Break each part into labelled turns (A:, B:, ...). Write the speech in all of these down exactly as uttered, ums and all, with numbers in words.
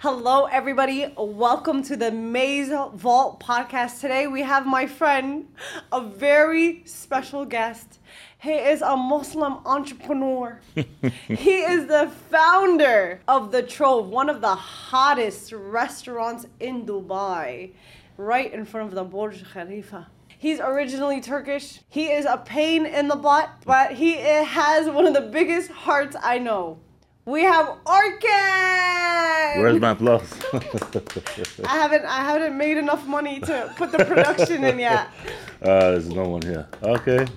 A: Hello, everybody. Welcome to the Maze Vault podcast. Today we have my friend, a very special guest. He is a Muslim entrepreneur. He is the founder of The Trove, one of the hottest restaurants in Dubai, right in front of the Burj Khalifa. He's originally Turkish. He is a pain in the butt, but he has one of the biggest hearts I know. We have Orkan!
B: Where's my applause?
A: I haven't I haven't made enough money to put the production in yet.
B: Uh, there's no one here. Okay.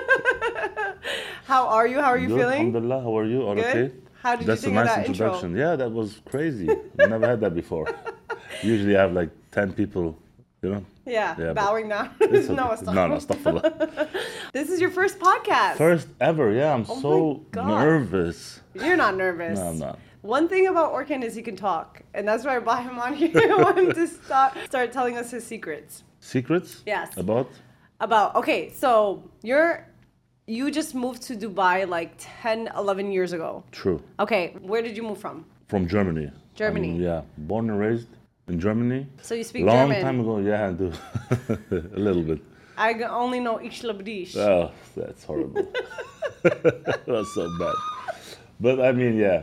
A: How are you? How are you
B: Good.
A: feeling?
B: Alhamdulillah. How are you? All
A: Good.
B: okay?
A: How did
B: That's
A: you think
B: a
A: of
B: nice
A: that
B: introduction.
A: intro?
B: Yeah, that was crazy. I never had that before. Usually I have like ten people, you know?
A: Yeah,
B: Yeah, but
A: bowing down.
B: It's
A: no,
B: okay.
A: stop.
B: No, no, astaghfirullah.
A: This is your first podcast.
B: First ever, yeah. I'm
A: Oh
B: so
A: my God.
B: nervous.
A: You're not nervous.
B: No, I'm not.
A: One thing about Orkan is he can talk, and that's why I brought him on here. I want him to start start telling us his secrets.
B: Secrets?
A: Yes.
B: About?
A: About okay, so you're you just moved to Dubai like ten, eleven years ago.
B: True.
A: Okay, where did you move from?
B: From Germany.
A: Germany.
B: Um, yeah. Born and raised in Germany.
A: So you speak
B: Long
A: German.
B: time ago, yeah, I do. A little bit.
A: I g- only know Ich liebe dich.
B: Oh, that's horrible. That's so bad. But I mean, yeah.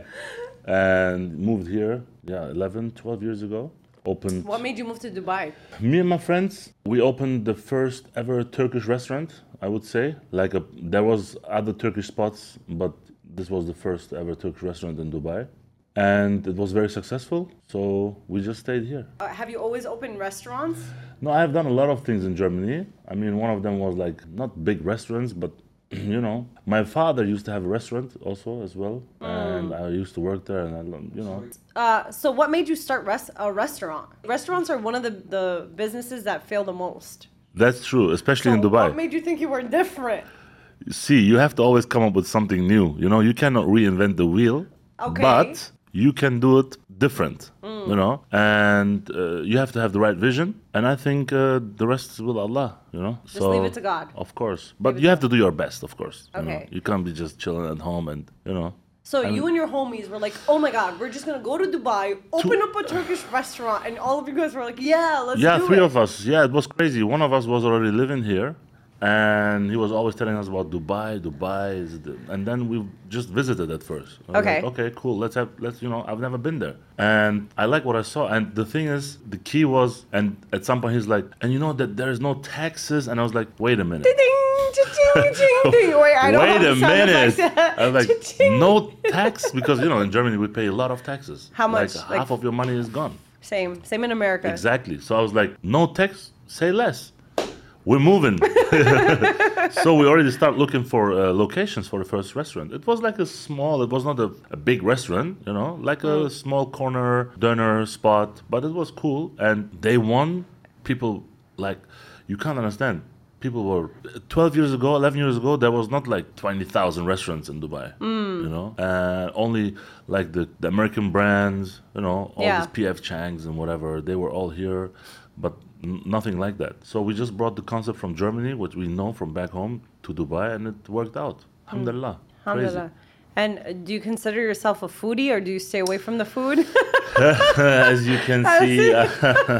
B: And moved here, yeah, eleven, twelve years ago. Opened.
A: What made you move to Dubai?
B: Me and my friends, we opened the first ever Turkish restaurant, I would say. Like a, there was other Turkish spots, but this was the first ever Turkish restaurant in Dubai. And it was very successful, so we just stayed here.
A: Uh, have you always opened restaurants?
B: No, I've done a lot of things in Germany. I mean, one of them was like not big restaurants, but you know, my father used to have a restaurant also as well, and I used to work there, and I, lo- you know,
A: Uh, so what made you start res- a restaurant? Restaurants are one of the, the businesses that fail the most.
B: that's true, especially in
A: So
B: Dubai.
A: what made you think you were different?
B: See, you have to always come up with something new. You know, you cannot reinvent the wheel,
A: Okay.
B: but you can do it different. You know, and uh, you have to have the right vision, and I think uh, the rest is with Allah. You know,
A: Just leave it to God.
B: Of course, but
A: it
B: you
A: to
B: have to do your best, of course. You know?
A: Okay.
B: You can't be just chilling at home and you know.
A: So you and your homies were like, oh my God, we're just going to go to Dubai, open up a Turkish restaurant. And all of you guys were like, yeah, let's
B: Yeah,
A: do
B: three
A: it.
B: of us. Yeah, it was crazy. One of us was already living here, and he was always telling us about Dubai. Dubai is, the, and then we just visited at first. I was
A: Okay.
B: like, okay, cool. Let's have, let's you know, I've never been there, and I like what I saw. And the thing is, the key was, and at some point he's like, and you know that there is no taxes, and I was like, wait a minute.
A: Ding, cha-ching, ching, ding. Wait, I don't
B: Wait
A: have
B: a
A: the sound
B: minute!
A: effects.
B: I was like,
A: Cha-ching.
B: no tax because you know in Germany we pay a lot of taxes.
A: How much?
B: Like
A: Like-
B: half of your money is gone.
A: Same. Same in America.
B: Exactly. So I was like, no tax, say less. We're moving. So we already start looking for uh, locations for the first restaurant. It was like a small, it was not a, a big restaurant, you know, like a small corner diner spot, but it was cool. And day one, people like, you can't understand. People were, twelve years ago, eleven years ago, there was not like twenty thousand restaurants in Dubai, you know, uh, only like the, the American brands, you know, all
A: Yeah.
B: these P F Chang's and whatever, they were all here, but n- nothing like that. So we just brought the concept from Germany, which we know from back home, to Dubai, and it worked out. Alhamdulillah.
A: Alhamdulillah. And uh, do you consider yourself a foodie or do you stay away from the food?
B: As you can see, uh,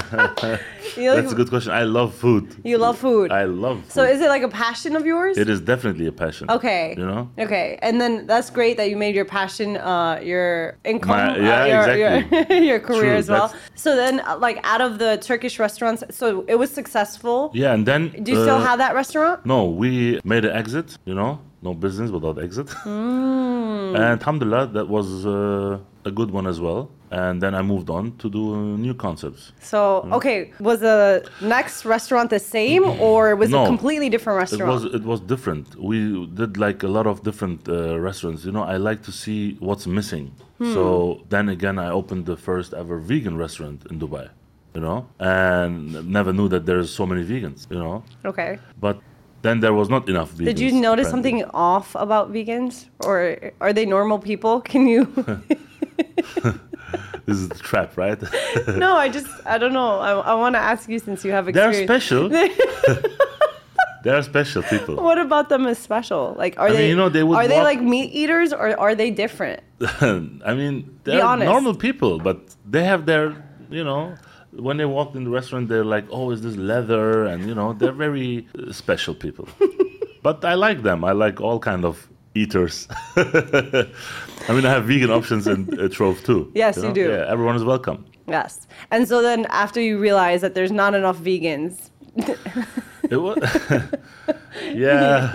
A: You like-
B: that's a good question. I love food.
A: You love food.
B: I love food.
A: So is it like a passion of yours?
B: It is definitely a passion.
A: Okay.
B: You know?
A: Okay, and then that's great that you made your passion uh, your income,
B: My- yeah,
A: uh, your,
B: exactly.
A: your, your career
B: True,
A: as well.
B: that's-
A: So then, uh, like out of the Turkish restaurants, so it was successful.
B: Yeah, and then...
A: Do you still
B: uh,
A: have that restaurant?
B: No, we made an exit, you know? No business without exit.
A: Hmm.
B: And alhamdulillah, that was uh, a good one as well. And then I moved on to do uh, new concepts.
A: So okay, was the next restaurant the same or was
B: No.
A: it a completely different
B: It
A: restaurant?
B: was it was different. We did like a lot of different uh, restaurants. You know, I like to see what's missing.
A: Hmm.
B: So then again, I opened the first ever vegan restaurant in Dubai. You know, and never knew that there's so many vegans. You know,
A: Okay.
B: but then there was not enough vegans.
A: Did you notice
B: apparently.
A: something off about vegans, or are they normal people? Can you?
B: This is the trap, right?
A: No, I just I don't know. I, I want to ask you since you have
B: They're
A: experience.
B: special. They are special people.
A: What about them is special? Like, are
B: I mean,
A: they?
B: you know, they would
A: are they
B: walk-
A: like meat eaters, or are they different?
B: I mean,
A: Be
B: they're
A: honest.
B: normal people, but they have their, you know, when they walk in the restaurant, they're like, oh, is this leather? And, you know, they're very uh, special people. But I like them. I like all kind of eaters. I mean, I have vegan options in uh, Trove too.
A: Yes, you
B: know?
A: do.
B: Yeah, everyone is welcome.
A: Yes. And so then, after you realize that there's not enough vegans,
B: It was, yeah.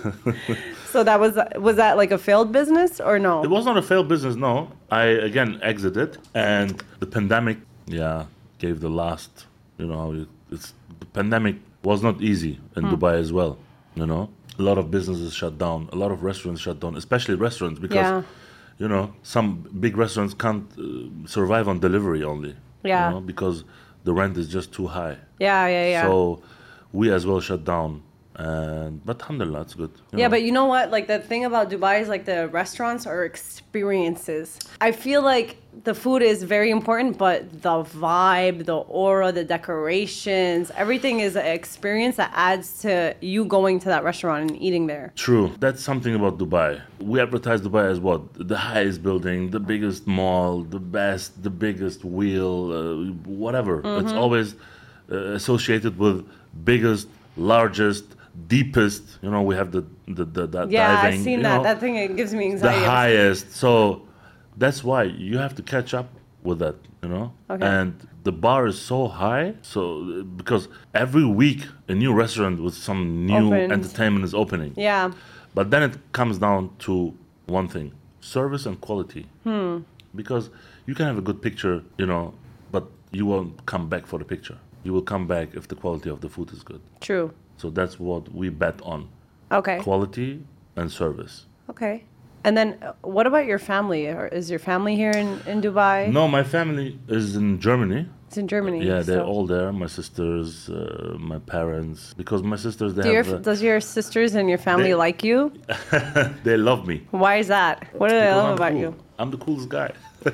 A: so that was was that like a failed business or no?
B: It was not a failed business, no. I, again, exited. And the pandemic, yeah, gave the last, you know, it- it's the pandemic was not easy in
A: Hmm.
B: Dubai as well, you know. A lot of businesses shut down. A lot of restaurants shut down, especially restaurants, because,
A: Yeah.
B: you know, some big restaurants can't uh, survive on delivery only.
A: Yeah.
B: You know, because the rent is just too high.
A: Yeah, yeah, yeah.
B: So we as well shut down. And but alhamdulillah, it's good. you
A: Yeah,
B: know.
A: but you know what? Like the thing about Dubai is like the restaurants are experiences. I feel like the food is very important, but the vibe, the aura, the decorations, everything is an experience that adds to you going to that restaurant and eating there.
B: True. That's something about Dubai. We advertise Dubai as what? The highest building, the biggest mall, the best, the biggest wheel, uh, whatever.
A: Mm-hmm.
B: It's always uh, associated with biggest, largest, deepest. You know, we have the the, the, the
A: Yeah,
B: diving.
A: I've seen
B: you
A: that.
B: know,
A: That thing it gives me
B: the
A: anxiety.
B: highest. So that's why you have to catch up with that, you know.
A: Okay.
B: And the bar is so high, so because every week a new restaurant with some new
A: Opens.
B: entertainment is opening.
A: Yeah.
B: But then it comes down to one thing: service and quality.
A: Hmm.
B: Because you can have a good picture, you know, but you won't come back for the picture. You will come back if the quality of the food is good.
A: True.
B: So that's what we bet on:
A: Okay.
B: quality and service.
A: Okay. And then uh, what about your family? Or is your family here in, in Dubai?
B: No, my family is in Germany.
A: It's in Germany.
B: Yeah, they're
A: so-
B: all there. My sisters, uh, my parents. Because my sisters, they
A: Do your,
B: have, uh,
A: does your sisters and your family
B: they-
A: like you?
B: they love me.
A: Why is that? What do they
B: Because
A: love
B: I'm
A: about
B: cool.
A: you?
B: I'm the coolest guy.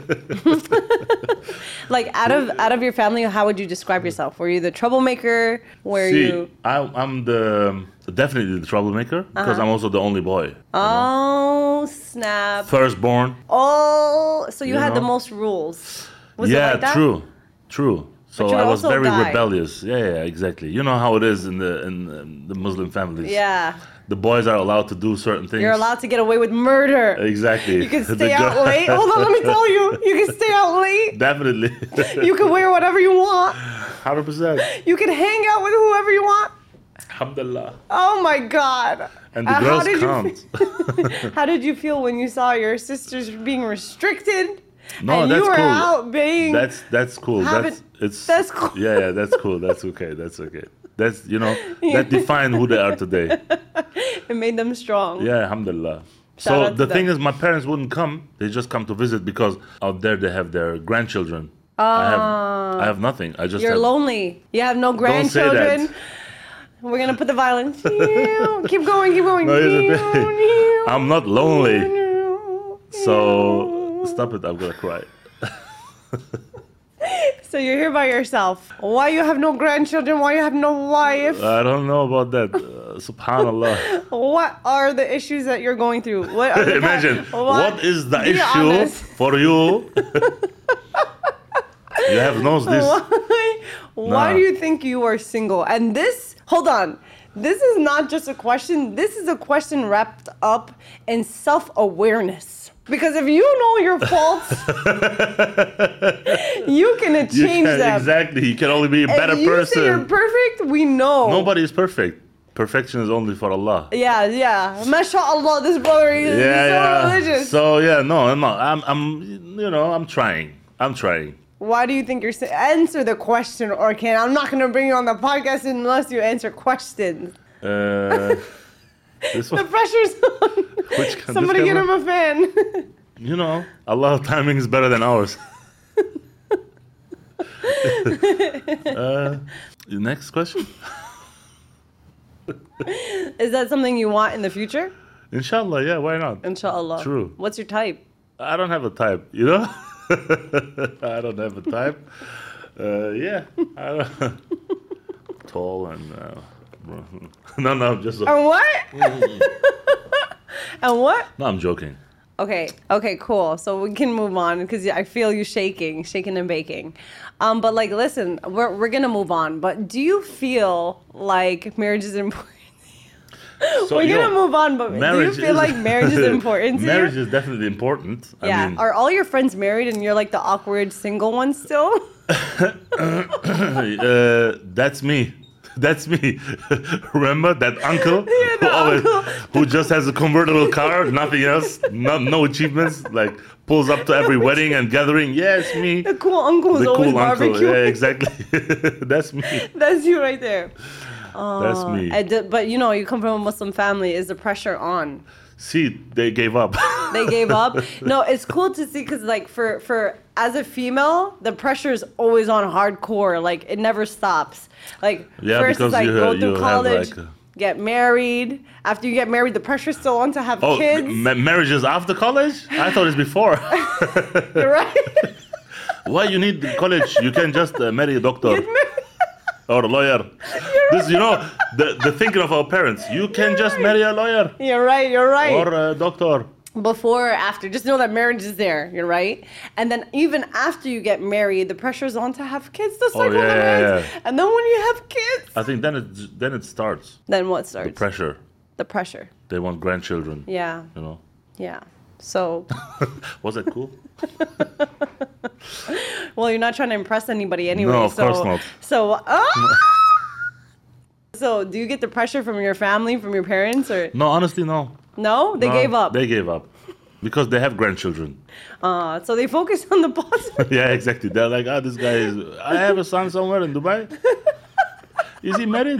A: Like out of out of your family, how would you describe yourself? Were you the troublemaker? Were
B: See,
A: you?
B: I, I'm the definitely the troublemaker because
A: Uh-huh.
B: I'm also the only boy.
A: Oh snap!
B: Firstborn.
A: Oh, so you,
B: You
A: had the
B: know?
A: most rules. Was
B: yeah,
A: it like that?
B: true, true. So
A: But you were
B: I was
A: also a
B: very
A: guy.
B: rebellious. Yeah, yeah, exactly. You know how it is in the in, in the Muslim families.
A: Yeah,
B: The boys are allowed to do certain things.
A: you're allowed to get away with murder.
B: Exactly.
A: You can
B: The
A: stay out
B: girl-
A: late. Hold on, let me tell you. You can stay out late.
B: Definitely.
A: You can wear whatever you want.
B: Hundred percent.
A: You can hang out with whoever you want.
B: Alhamdulillah.
A: Oh my God.
B: And the
A: Uh, how
B: girls
A: did you
B: can't.
A: How did you feel when you saw your sisters being restricted?
B: No,
A: and
B: that's
A: you were
B: cool.
A: out being.
B: That's that's cool.
A: Have
B: That's
A: it-
B: it's
A: that's cool.
B: Yeah, yeah, that's cool. That's okay. That's okay. That's you know that define who they are today.
A: It made them strong.
B: Yeah, alhamdulillah.
A: Shout
B: So
A: out to
B: the thing
A: them.
B: is, my parents wouldn't come. They just come to visit because out there they have their grandchildren. I have I have nothing. I just
A: Ah. You're
B: have,
A: lonely. You have no
B: say
A: grandchildren.
B: that.
A: We're gonna put the violence. Keep going, keep going.
B: No, here's the thing. I'm not lonely. So stop it. I'm gonna cry.
A: So you're here by yourself. Why you have no grandchildren? Why you have no wife?
B: I don't know about that. Uh, Subhanallah.
A: What are the issues that you're going through? What are the
B: Imagine what is the
A: Be
B: issue
A: honest.
B: for you? You have knows this.
A: Why, why
B: Nah.
A: do you think you are single? And this, hold on. This is not just a question. This is a question wrapped up in self-awareness. Because if you know your faults, you can
B: You
A: change
B: can-
A: them.
B: Exactly. You can only be a better
A: if you
B: person.
A: say you're perfect, we know.
B: Nobody is perfect. Perfection is only for Allah.
A: Yeah, yeah. MashaAllah, this brother is
B: Yeah,
A: so
B: yeah.
A: religious.
B: So yeah, no, I'm not. I'm, I'm, you know, I'm trying. I'm trying.
A: Why do you think you're si- answer the question, Orkan? I'm not gonna bring you on the podcast unless you answer questions.
B: Uh, this
A: The
B: one,
A: pressure's on.
B: Which can-
A: Somebody
B: this
A: get him
B: camera?
A: a fan.
B: you know, Allah's timing is better than ours. uh, next question.
A: Is that something you want in the future?
B: Inshallah, yeah, why not?
A: Inshallah.
B: True.
A: What's your type?
B: I don't have a type, you know? I don't have a type. Uh, yeah, I don't tall and uh, No, no, just.
A: And what? And what?
B: No, I'm joking.
A: Okay, okay, cool. So we can move on because I feel you shaking, shaking and baking. Um, but like, listen, we're we're gonna move on. But do you feel like marriage is important?
B: So,
A: we're
B: you
A: gonna
B: know,
A: move on, but do you
B: marriage
A: feel
B: is-
A: like marriage is important to
B: Marriage
A: you?
B: is definitely important.
A: Yeah.
B: I mean,
A: Are all your friends married and you're like the awkward single one still?
B: uh, that's me. That's me. Remember that uncle
A: Yeah, the
B: who always,
A: uncle.
B: who just has a convertible car, nothing else, no, no achievements, like pulls up to every wedding and gathering. Yeah, it's me.
A: The cool uncle is
B: The
A: always
B: cool uncle.
A: barbecuing.
B: Yeah, exactly. That's me.
A: That's you right there.
B: That's me.
A: I did- but you know, you come from a Muslim family. Is the pressure on?
B: See, they gave up.
A: They gave up. No, it's cool to see because, like, for for as a female, the pressure is always on hardcore. Like, it never stops. Like,
B: Yeah,
A: first
B: because
A: it's like
B: you,
A: go
B: uh,
A: through
B: you have,
A: college,
B: like, a-
A: get married. After you get married, the pressure's still on to have
B: Oh,
A: kids.
B: ma- marriage is after college? I thought it's before.
A: You're right.
B: Why you need college? You can just uh, marry a doctor.
A: Get married.
B: Or a lawyer. This, you know, the, the thinking of our parents. You can just marry a lawyer
A: You're right. You're right.
B: or a doctor.
A: Before or after, just know that marriage is there. You're right. And then even after you get married, the pressure's on to have kids. The cycle
B: yeah,
A: never
B: yeah,
A: ends.
B: yeah.
A: And then when you have kids,
B: I think then it then it starts.
A: then what starts?
B: The pressure.
A: The pressure.
B: They want grandchildren.
A: Yeah.
B: You know.
A: Yeah. So,
B: Was that cool?
A: well, you're not trying to impress anybody anyway.
B: No, of
A: so,
B: course not.
A: So, ah! So, do you get the pressure from your family, from your parents, or
B: No, honestly, no.
A: no? They
B: No,
A: gave up.
B: They gave up. Because they have grandchildren.
A: Uh, so they focus on the positive.
B: Yeah, exactly. They're like, ah, this guy is. I have a son somewhere in Dubai. Is he married?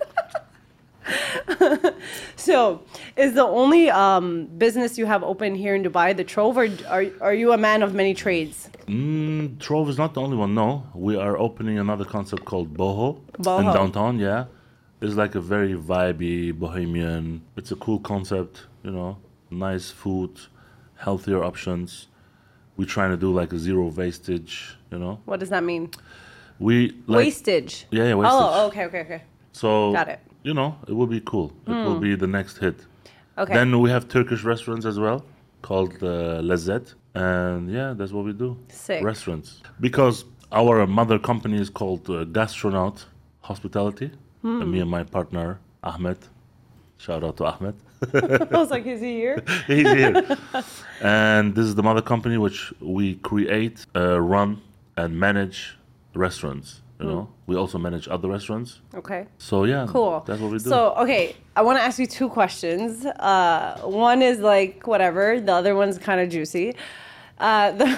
A: So, is the only um, business you have open here in Dubai the Trove, or are are you a man of many trades?
B: Mm, Trove is not the only one. No, we are opening another concept called Boho,
A: Boho.
B: in downtown. Yeah, it's like a very vibey bohemian. It's a cool concept. You know, nice food, healthier options. We're trying to do like a zero wastage. You know,
A: What does that mean?
B: we like
A: Wastage.
B: Yeah, yeah, wastage.
A: Oh, okay, okay, okay.
B: So
A: Got it. Hmm.
B: You know, it will be cool. It will be the next hit.
A: Okay.
B: Then we have Turkish restaurants as well, called uh, Lezzet, and yeah, that's what we do.
A: Sick.
B: Restaurants, because our mother company is called uh, Gastronaut Hospitality,
A: Hmm.
B: and me and my partner Ahmed. Shout out to Ahmed.
A: I was like, is he here?
B: He's here. And this is the mother company which we create, uh, run, and manage restaurants. You know, we also manage other restaurants.
A: Okay.
B: So yeah,
A: Cool.
B: that's what we do.
A: So, okay, I want to ask you two questions. Uh, one is like whatever. The other one's kind of juicy. Uh, the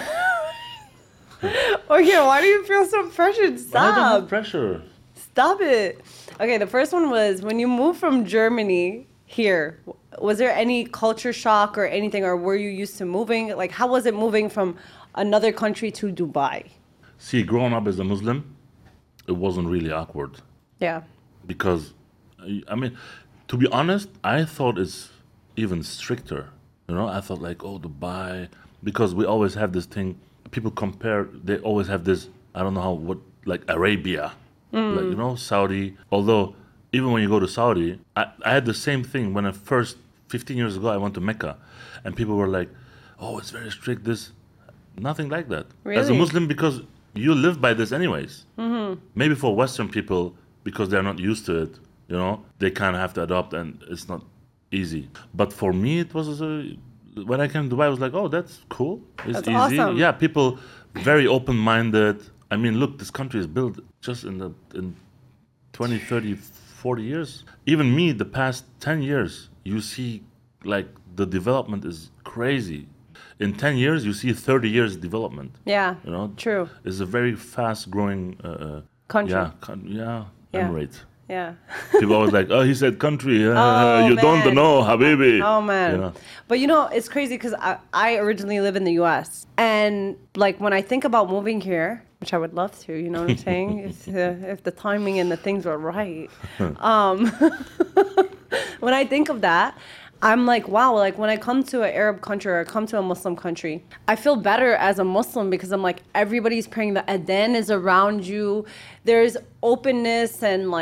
A: okay, why do you feel so pressured?
B: I don't
A: Stop.
B: have pressure.
A: Stop it. Okay, the first one was when you moved from Germany here. w- Was there any culture shock or anything, or were you used to moving? Like, how was it moving from another country to Dubai?
B: See, growing up as a Muslim, it wasn't really awkward
A: Yeah.
B: because, I mean, to be honest, I thought it's even stricter. You know, I thought like, oh, Dubai, because we always have this thing. People compare. They always have this. I don't know how what like Arabia, like you know, Saudi. Although even when you go to Saudi, I, I had the same thing when I first fifteen years ago I went to Mecca, and people were like, oh, it's very strict. This, nothing like that. As a
A: Really?
B: Muslim, because you live by this anyways. Mm-hmm. Maybe for Western people, because they're not used to it, you know, they kind of have to adopt, and it's not easy. But for me, it was uh, when I came to Dubai, I was like, oh, that's cool. It's
A: That's
B: easy.
A: awesome.
B: Yeah, people very open-minded. I mean, look, this country is built just in the in twenty, thirty, forty years. Even me, the past ten years, you see like the development is crazy. In ten years, you see thirty years development.
A: Yeah.
B: You know,
A: True.
B: It's a very fast-growing uh, uh,
A: Country.
B: Yeah, con- yeah,
A: Yeah.
B: emirate.
A: Yeah.
B: People always like, oh, he said country. Uh,
A: Oh,
B: you
A: man.
B: don't know, habibi.
A: Oh man.
B: You know?
A: But you know, it's crazy because I, I originally live in the U S and like when I think about moving here, which I would love to, you know what I'm saying? if, uh, if the timing and the things were right. um, when I think of that, I'm like, wow, like when I come to an Arab country or I come to a Muslim country, I feel better as a Muslim because I'm like, everybody's praying, the adhan is around you. There's openness and like,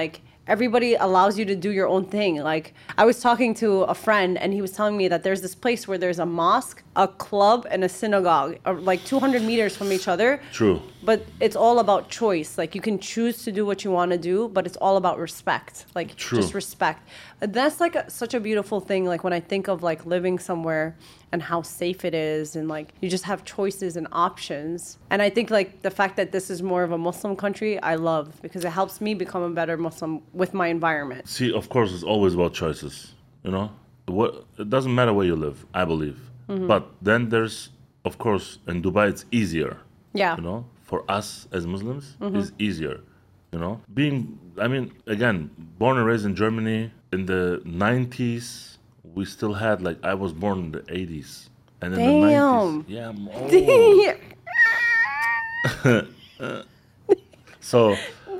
A: everybody allows you to do your own thing. Like, I was talking to a friend and he was telling me that there's this place where there's a mosque, a club, and a synagogue, or like two hundred meters from each other.
B: True.
A: But it's all about choice. Like, you can choose to do what you want to do, but it's all about respect. Like,
B: True.
A: just respect. And that's like a, such a beautiful thing. Like, when I think of like living somewhere and how safe it is, and like you just have choices and options. And I think like the fact that this is more of a Muslim country, I love, because it helps me become a better Muslim with my environment.
B: See, of course, it's always about choices. You know, what it doesn't matter where you live, I believe. Mm-hmm. But then there's, of course, in Dubai, it's easier.
A: Yeah.
B: You know, for us as Muslims,
A: Mm-hmm.
B: it's easier. You know, being, I mean, again, born and raised in Germany in the nineties. We still had, like, I was born in the eighties. And in
A: Damn.
B: the nineties. Yeah, I'm old.
A: Damn.
B: So,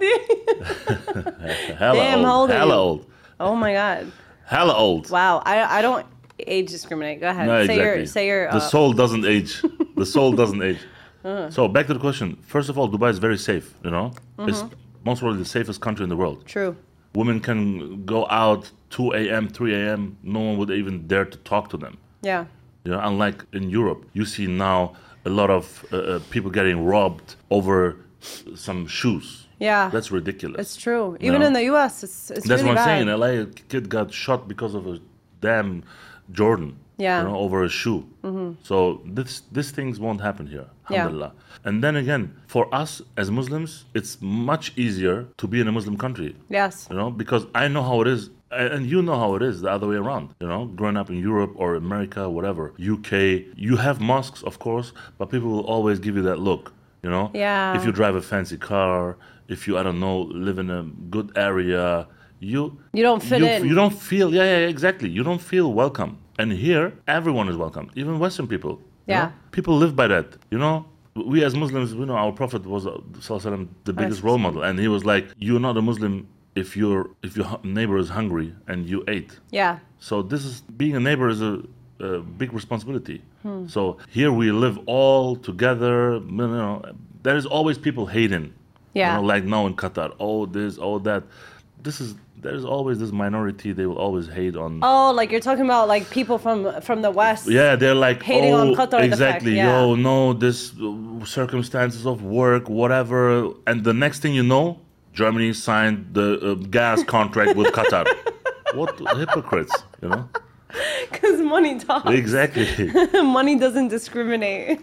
B: hella
A: Damn,
B: old.
A: how old are
B: hella
A: you?
B: old.
A: Oh my God.
B: Hella old.
A: Wow. I I don't age discriminate. Go ahead.
B: No,
A: say
B: exactly.
A: your say your
B: the
A: uh,
B: soul doesn't age. The soul doesn't age. So, back to the question. First of all, Dubai is very safe, you know?
A: Mm-hmm.
B: It's most probably the safest country in the world.
A: True.
B: Women can go out two a.m., three a.m. No one would even dare to talk to them.
A: Yeah.
B: You know, unlike in Europe, you see now a lot of uh, uh, people getting robbed over s- some shoes.
A: Yeah.
B: That's ridiculous.
A: It's true.
B: You
A: Even
B: know?
A: in the U S, it's it's
B: That's
A: really
B: what I'm
A: bad.
B: saying. In L A, a kid got shot because of a damn Jordan.
A: Yeah.
B: You know, over a shoe. Mm-hmm. So this these things won't happen here.
A: Yeah.
B: Alhamdulillah. And then again, for us as Muslims, it's much easier to be in a Muslim country.
A: Yes.
B: You know, because I know how it is, and you know how it is the other way around. You know, growing up in Europe or America, whatever, U K, you have mosques, of course, but people will always give you that look. You know,
A: Yeah.
B: if you drive a fancy car, if you, I don't know, live in a good area, you
A: You don't fit
B: you,
A: in.
B: You don't feel, yeah, yeah, exactly. You don't feel welcome. And here, everyone is welcome, even Western people. you
A: Yeah.
B: know? People live by that. You know, we as Muslims, we know our Prophet was uh, Sallallahu Alaihi Wasallam, the biggest role model, and he was like, "You're not a Muslim if your if your hu- neighbor is hungry and you ate."
A: Yeah.
B: So this is being a neighbor is a, a big responsibility.
A: Hmm.
B: So here we live all together. You know, there is always people hating.
A: Yeah.
B: You know, like now in Qatar, oh this, oh that. This is there's always this minority. They will always hate on.
A: Oh, like you're talking about like people from from the West.
B: Yeah, they're like,
A: Hating
B: oh,
A: on Qatar, the
B: exactly.
A: fact, yeah.
B: Yo, no, this uh, circumstances of work, whatever. And the next thing you know, Germany signed the uh, gas contract with Qatar. What hypocrites, you know?
A: Because money talks.
B: Exactly,
A: Money doesn't discriminate.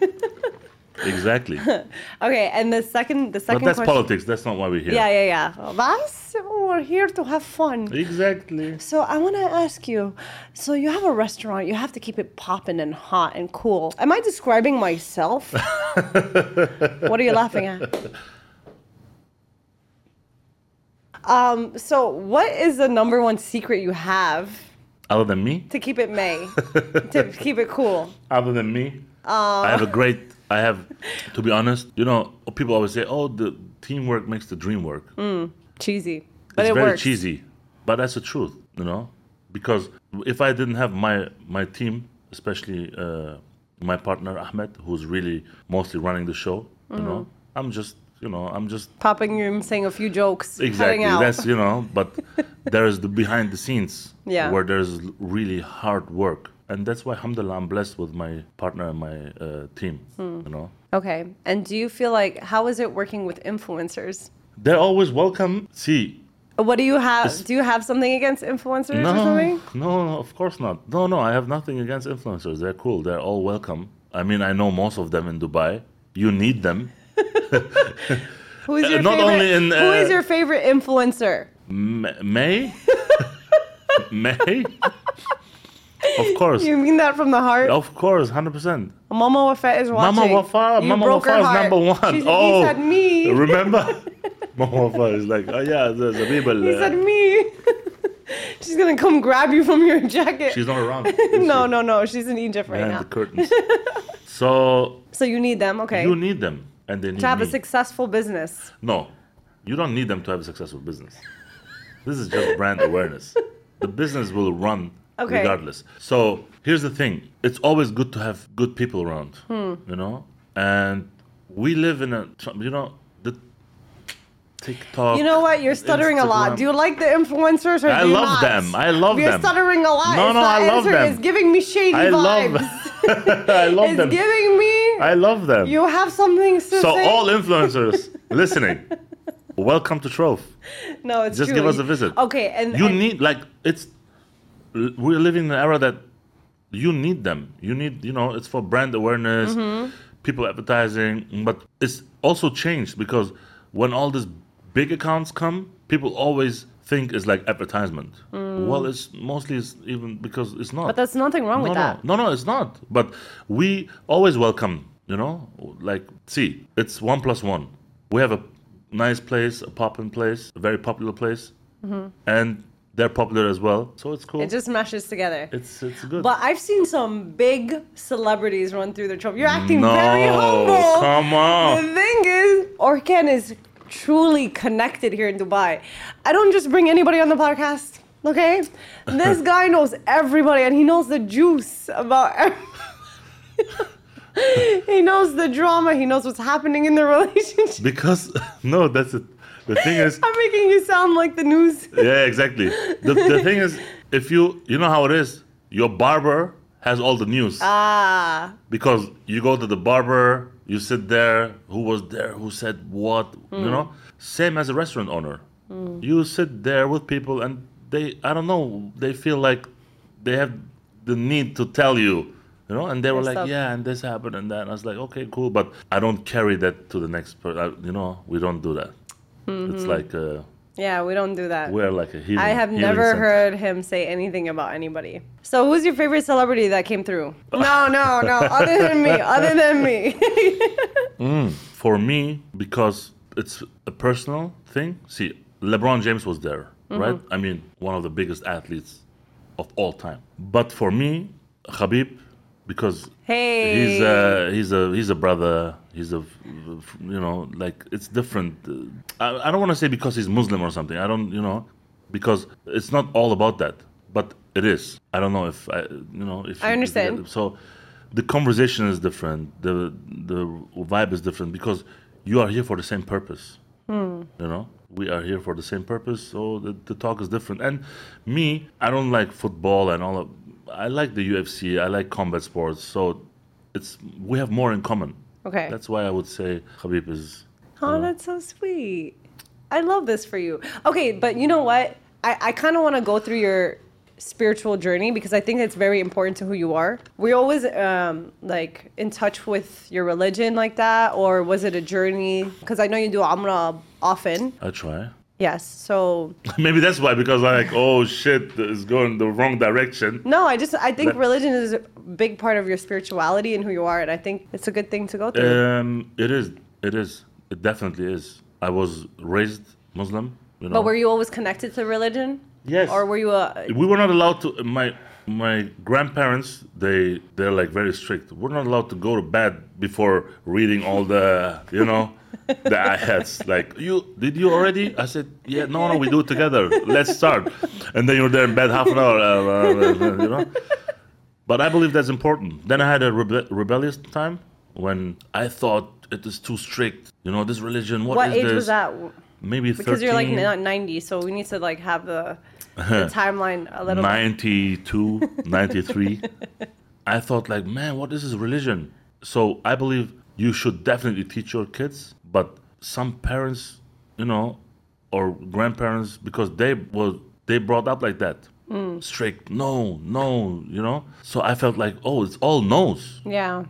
B: exactly.
A: Okay, and the second the second
B: But that's
A: question.
B: politics. That's not why we're here.
A: Yeah, yeah, yeah. That's, we're here to have fun.
B: Exactly.
A: So I want to ask you, so you have a restaurant, you have to keep it popping and hot and cool. Am I describing myself? What are you laughing at? Um, so what is the number one secret you have
B: Other than me,
A: to keep it May, to keep it cool?
B: other than me,
A: Uh,
B: I have a great. I have, to be honest, you know, people always say, "Oh, the teamwork makes the dream work."
A: Cheesy, but
B: It's
A: it
B: very
A: works.
B: cheesy, but that's the truth, you know. Because if I didn't have my my team, especially uh, my partner Ahmed, who's really mostly running the show, you
A: Mm-hmm.
B: know, I'm just, you know, I'm just
A: Popping in, saying a few jokes, heading
B: exactly.
A: out.
B: That's you know, but there's the behind the scenes
A: Yeah.
B: where there's really hard work, and that's why, alhamdulillah, I'm blessed with my partner and my uh, team.
A: Hmm.
B: You know,
A: Okay, and do you feel like, how is it working with influencers?
B: they're always welcome. See,
A: What do you have?
B: It's-
A: Do you have something against influencers or
B: No,
A: something?
B: no, no, of course not. No, no, I have nothing against influencers. They're cool. They're all welcome. I mean, I know most of them in Dubai. You need them.
A: Who is
B: Uh,
A: your
B: not
A: favorite?
B: only in,
A: who is
B: uh,
A: your favorite influencer?
B: M- May? May? Of course.
A: You mean that from the heart?
B: Of course, one hundred percent.
A: Mama Wafa is watching.
B: Mama Wafa,
A: You
B: Mama
A: broke her
B: Wafa is
A: heart.
B: number one.
A: She,
B: oh,
A: he said me.
B: Remember? Mama Wafa is like, oh yeah, the, the people.
A: He
B: uh,
A: said me. She's gonna come grab you from your jacket.
B: she's not around.
A: no, no, no. She's in Egypt right
B: Behind
A: now.
B: the curtains. So,
A: So you need them, okay?
B: you need them. And they need
A: to have
B: me.
A: a successful business.
B: No, you don't need them to have a successful business. This is just brand awareness. The business will run
A: Okay.
B: regardless. So here's the thing: it's always good to have good people around,
A: Hmm.
B: you know. And we live in a, you know, the TikTok.
A: You know what? You're stuttering a lot.
B: Instagram.
A: Do you like the influencers or
B: I
A: do you
B: love
A: not?
B: them. I love
A: You're
B: them.
A: stuttering a lot.
B: No,
A: It's
B: no,
A: not
B: I love
A: answering.
B: them.
A: It's giving me shady
B: I love.
A: vibes.
B: I love
A: It's
B: them.
A: giving me.
B: I love them.
A: You have something to
B: so
A: say.
B: all influencers listening, welcome to Trove.
A: No, it's
B: Just
A: true.
B: give us a visit.
A: Okay, and
B: You
A: and-
B: need like it's. We're living in an era that you need them. You need, you know, it's for brand awareness,
A: Mm-hmm.
B: people advertising, but it's also changed because when all these big accounts come, people always think it's like advertisement. Well, it's mostly it's even because it's not.
A: Mm. But there's nothing wrong
B: no,
A: with
B: no,
A: that.
B: no, no, it's not. But we always welcome, you know, like, see, it's one plus one. We have a nice place, a poppin' place, a very popular place, and they're popular as well, so it's cool.
A: Mm-hmm. It just meshes together.
B: It's it's good.
A: But I've seen some big celebrities run through the Trove. You're acting
B: no,
A: very humble.
B: come on.
A: The thing is, Orkan is truly connected here in Dubai. I don't just bring anybody on the podcast, okay? This guy knows everybody and he knows the juice about everybody. He knows the drama. He knows what's happening in the relationship.
B: Because no, that's it. The thing is,
A: I'm making you sound like the news.
B: yeah, exactly. The the thing is, if you you know how it is, your barber has all the news
A: Ah,
B: because you go to the barber, you sit there, who was there, who said what, you know. Same as a restaurant owner, you sit there with people and they, I don't know, they feel like they have the need to tell you. You know, and they were
A: Their
B: like,
A: stuff.
B: yeah, and this happened and that. And I was like, okay, cool, but I don't carry that to the next person. You know, we don't do that. It's like uh,
A: yeah, we don't do that.
B: we're like a healing.
A: I have
B: healing
A: never
B: center.
A: heard him say anything about anybody. So who's your favorite celebrity that came through? No, no, no. Other than me. Other than me.
B: For me, because it's a personal thing. See, LeBron James was there,
A: Mm-hmm.
B: right? I mean, one of the biggest athletes of all time. But for me, Khabib, because
A: Hey.
B: he's a he's a he's a brother. He's a you know like it's different. I, I don't want to say because he's Muslim or something. I don't you know because it's not all about that, but it is. I don't know if I you know if
A: I
B: you-
A: understand.
B: so the conversation is different. The the vibe is different because you are here for the same purpose.
A: Hmm.
B: You know, we are here for the same purpose. So the, the talk is different. And me, I don't like football and all of. I like the U F C. I like combat sports. So it's we have more in common.
A: Okay.
B: That's why I would say Khabib is.
A: Oh, that's so sweet. I love this for you. Okay, but you know what? I, I kind of want to go through your spiritual journey because I think it's very important to who you are. Were you always um, like in touch with your religion like that, or was it a journey? Because I know you do Umrah often.
B: I try.
A: Yes. So
B: Maybe that's why because I'm like, oh shit, it's going the wrong direction.
A: no, I just I think
B: That-
A: religion is a big part of your spirituality and who you are, and I think it's a good thing to go through.
B: Um, it is. It is. It definitely is. I was raised Muslim. You know.
A: But were you always connected to religion?
B: Yes.
A: Or were you a
B: We were not allowed to. My my grandparents, they they're like very strict. We're not allowed to go to bed before reading all the you know the ayats. Like you did you already? I said yeah. No, no, we do it together. Let's start. And then you're there in bed half an hour. Uh, uh, you know. But I believe that's important. Then I had a rebe- rebellious time when I thought it is too strict. You know, this religion. What,
A: what
B: is
A: age
B: this?
A: was that?
B: Maybe
A: Because you're like
B: thirteen.
A: not ninety, so we need to like have the, the timeline a little bit.
B: ninety-two, ninety-three. I thought like, man, what is this religion? So I believe you should definitely teach your kids, but some parents, you know, or grandparents, because they were they brought up like that. Strict, no, no, you know? So I felt like, oh, it's all no's.
A: Yeah.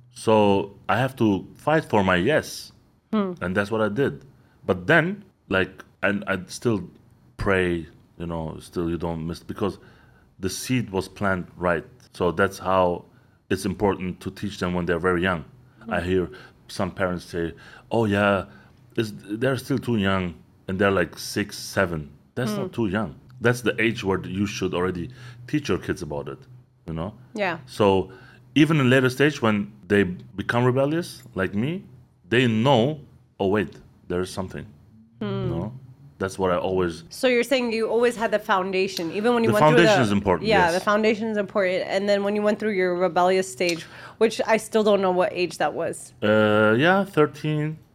B: So I have to fight for my yes. And that's what I did. But then, like, and I'd still pray, you know, still you don't miss, because the seed was planted right. So that's how it's important to teach them when they're very young. I hear some parents say, oh, yeah, it's, they're still too young, and they're like six, seven. That's not too young. That's the age where you should already teach your kids about it, you know?
A: Yeah.
B: So even in later stage when they become rebellious, like me, they know, oh wait, there is something. You know? That's what I always
A: So you're saying you always had the foundation, even when you
B: The
A: went through the
B: foundation is important,
A: Yeah,
B: yes.
A: the foundation is important, and then when you went through your rebellious stage, which I still don't know what age that was.
B: uh yeah, thirteen,